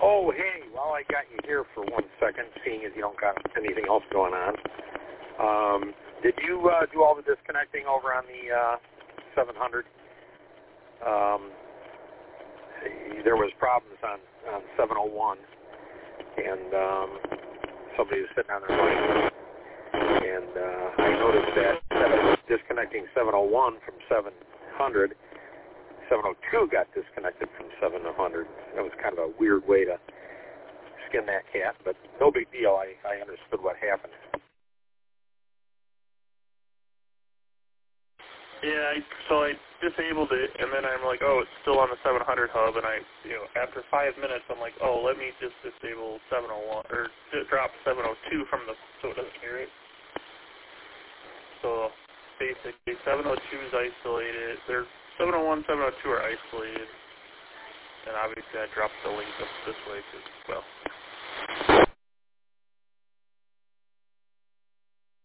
Oh, hey, while I got you here for 1 second, seeing as you don't got anything else going on, did you do all the disconnecting over on the 700? There was problems on 701, and somebody was sitting on their bike, and I noticed that instead of disconnecting 701 from 700, 702 got disconnected from 700. That was kind of a weird way to skin that cat, but no big deal. I understood what happened. Yeah, so I disabled it, and then I'm like, oh, it's still on the 700 hub, and after 5 minutes, I'm like, oh, let me just disable 701, or drop 702 from so it doesn't hear it. So basically, 702 is isolated. 701, 702 are isolated, and obviously I dropped the link up this way because, well,